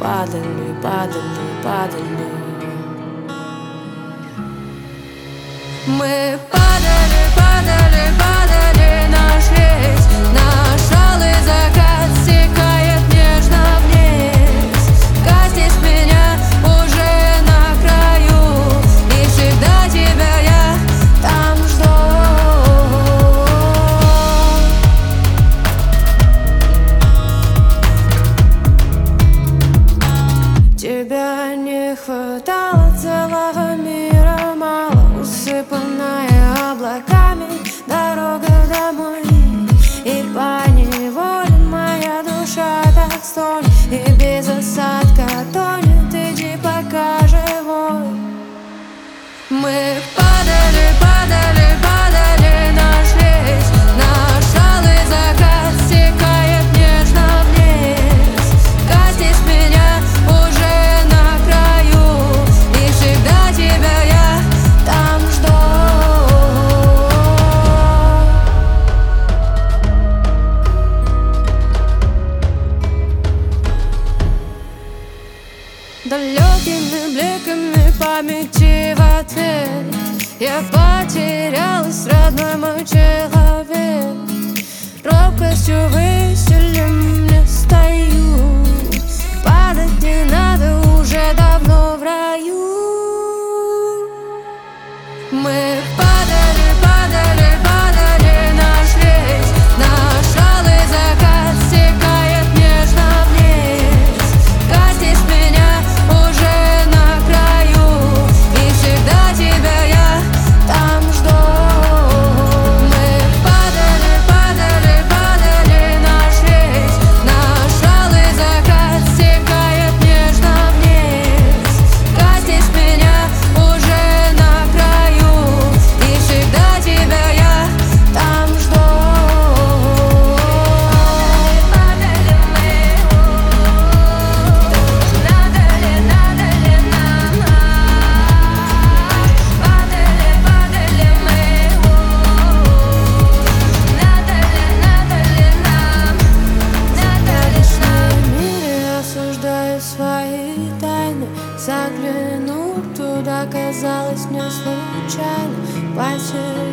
падали, падали, падали. Мы падали, падали, падали, нашлись. Наш алый закат стекает нежно вниз. Коснись меня уже на краю, и всегда тебя я там жду. Тебя не хватало, целого мира мало, усыпанная облаками дорога домой. И поневоле моя душа так стонет, и без осадка тонет, иди пока живой. Мы падали, падали, падали, нашлись. Наш алый закат стекает нежно вниз. Коснись меня уже на краю, и всегда тебя я там жду. Далекими бликами памяти в ответ я потерялась, родной мой человек. Робкостью веселым мне стою. Падать не надо, уже давно в раю. Мы падали, падали, падали, нашлись. Наш алый закат стекает нежно вниз. Коснись меня уже на краю, и всегда тебя я там жду. Мы падали, падали, падали, нашлись. Наш алый закат стекает нежно вниз. Коснись меня уже на краю, и всегда тебя я там жду. Падали мы, надо ли нам? Падали, падали мы, надо ли нам? Лишь в мире осуждаю свои тайны. Заглянул туда, казалось мне случайно. Потерял